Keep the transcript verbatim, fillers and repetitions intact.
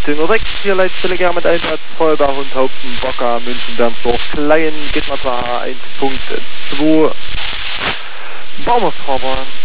zehn Uhr sechs, hier Leute gerne mit Einsatz, Feuerwehr Hundhaupten, Bocker, München, Bernsdorf, Klein, geht mal zur H eins Punkt zwei, Baumhausfahrbahn.